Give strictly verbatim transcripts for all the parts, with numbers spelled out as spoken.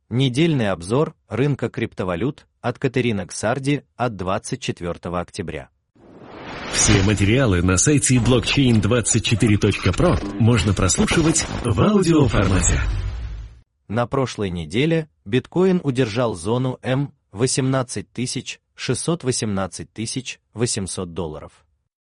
Недельный обзор рынка криптовалют от Катерины Ксарди от двадцать четвёртого октября. Все материалы на сайте блокчейн двадцать четыре точка про можно прослушивать в аудиоформате. На прошлой неделе биткоин удержал зону М восемнадцать тысяч шестьсот — восемнадцать тысяч восемьсот долларов.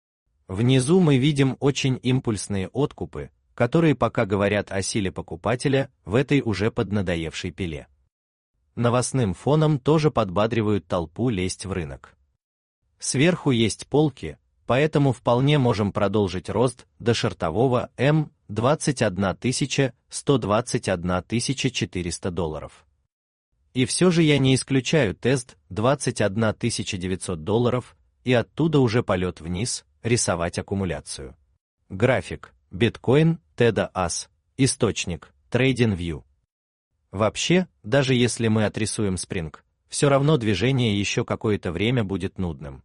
Внизу мы видим очень импульсные откупы, которые пока говорят о силе покупателя в этой уже поднадоевшей пиле. Новостным фоном тоже подбадривают толпу лезть в рынок. Сверху есть полки, поэтому вполне можем продолжить рост до шортового М двадцать одна тысяча сто — двадцать одна тысяча четыреста долларов. И все же я не исключаю тест двадцать одна тысяча девятьсот долларов и оттуда уже полет вниз, рисовать аккумуляцию. График. Биткоин, Теда Ас. Источник. TradingView. Вообще, даже если мы отрисуем спринг, все равно движение еще какое-то время будет нудным.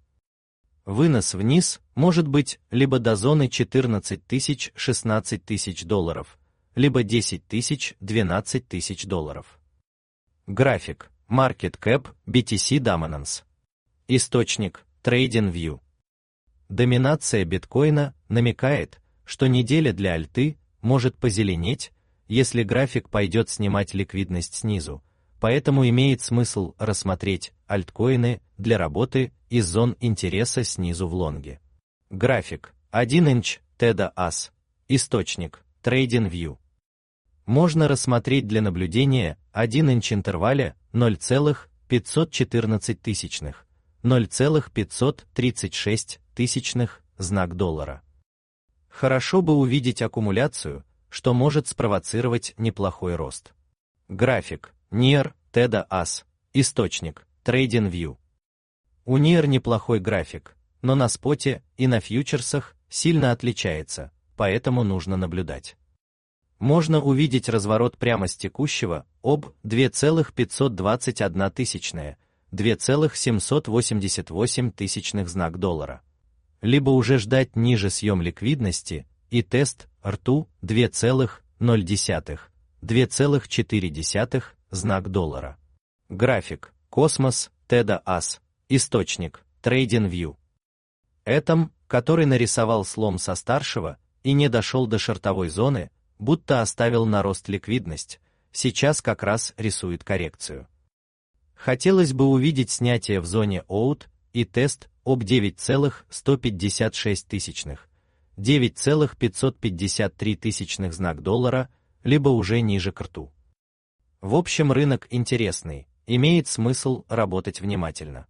Вынос вниз может быть либо до зоны четырнадцать тысяч — шестнадцать тысяч долларов, либо десять тысяч — двенадцать тысяч долларов. График. Market Cap, би ти си Dominance. Источник. TradingView. Доминация биткоина намекает, что неделя для альты может позеленеть, если график пойдет снимать ликвидность снизу, поэтому имеет смысл рассмотреть альткоины для работы из зон интереса снизу в лонге. График. один инч, Теда Ас. Источник. TradingView. Можно рассмотреть для наблюдения один инч интервале ноль целых пятьсот четырнадцать тысячных, ноль целых пятьсот тридцать шесть тысячных, знак доллара. Хорошо бы увидеть аккумуляцию, что может спровоцировать неплохой рост. График. ниар, Теда Ас. Источник. TradingView. У ниар неплохой график, но на споте и на фьючерсах сильно отличается, поэтому нужно наблюдать. Можно увидеть разворот прямо с текущего об два целых пятьсот двадцать одна тысячная, два целых семьсот восемьдесят восемь тысячных знак доллара. Либо уже ждать ниже съем ликвидности и тест эр ти ю два целых ноль десятых, два целых четыре десятых, знак доллара. График. Космос, Теда Ас. Источник. TradingView. Этом, который нарисовал слом со старшего и не дошел до шортовой зоны, будто оставил на рост ликвидность, сейчас как раз рисует коррекцию. Хотелось бы увидеть снятие в зоне Out и тест об девять целых сто пятьдесят шесть тысячных, девять целых пятьсот пятьдесят три тысячных знак доллара, либо уже ниже к рту. В общем, рынок интересный, имеет смысл работать внимательно.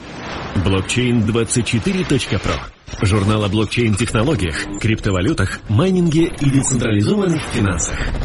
блокчейн двадцать четыре точка про. Журнал о блокчейн-технологиях, криптовалютах, майнинге и децентрализованных финансах.